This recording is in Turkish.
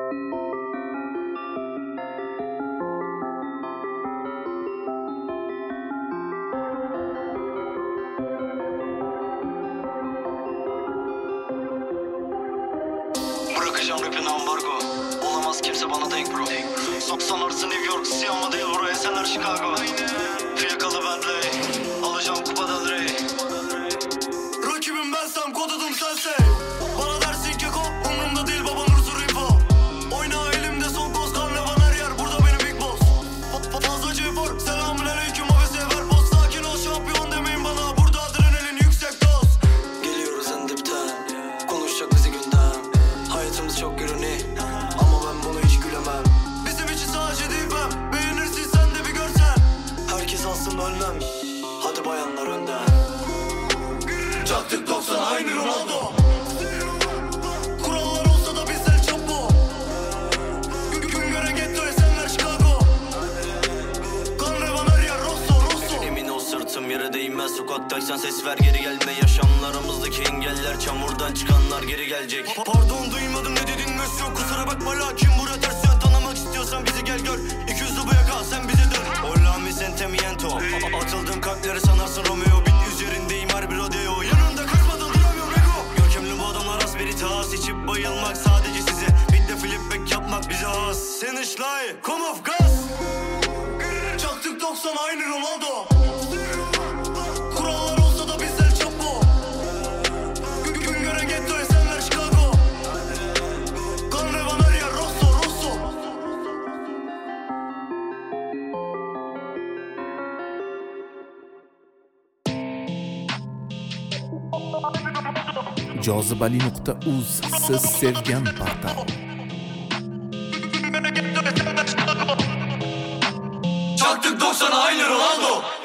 Bırakacağım rapine ambargo. Olamaz kimse bana denk bro. Sanarsın New York, Siyama değil buraya, Esenler Chicago. Fiyakalı Bentley, alacağım Kupa Del Rey. Rakibim bensem, kod adım sense. Bana dersin keko, umurumda değil baba Nursu info. Oyna elimde son koz, karnevan her yer, burada benim big boss. Fazlacı efor, selamun aleyküm abese ver post. Sakin ol şampiyon demeyin bana, burada adrenalin yüksek doz. Geliyoruz en dipten, konuşacak bizi gündem. Hayatımız çok ironi, ama ben bunu hiç gülemem. Bizim için sadece değil ben, beğenirsin sen de bir görsen. Herkes alsın ölmem, hadi bayanlar önden. Çaktık 90 aynı Ronaldo. Kurallar olsa da bizden çapo. Gün gören getto, Esenler Chicago. Kan revan her yer, Rosso. Emin ol sırtım yere değmez, sokaktaysan ses ver geri gelme. Yaşamlarımızdaki engeller, çamurdan çıkanlar geri gelecek. Pardon duymadım ne dedin Mesut, kusura bakma lakin buraya ters yön. Tanımak istiyorsan bizi gel gör, 200'lü bu yaka sen bize dön. Hola mi sentimiento, atıldığım kalpleri sanarsın Romeo. Bit üzerindeyim her bir rodeo, yanında kaçmadan duramıyorum ego. Görkemli bu adamlar az biri tas, içip bayılmak sadece size. Bitte flip back yapmak bize has. Sen işlay, come off gas. Çaktık 90 aynı Ronaldo. Kurallar olsa da bizden çapo. Gün gören getto, Esenler Chicago. Kan revan her yer, Rosso. Cazibeli.uz siz sevgan portal. Çaktık 90 aynı Ronaldo.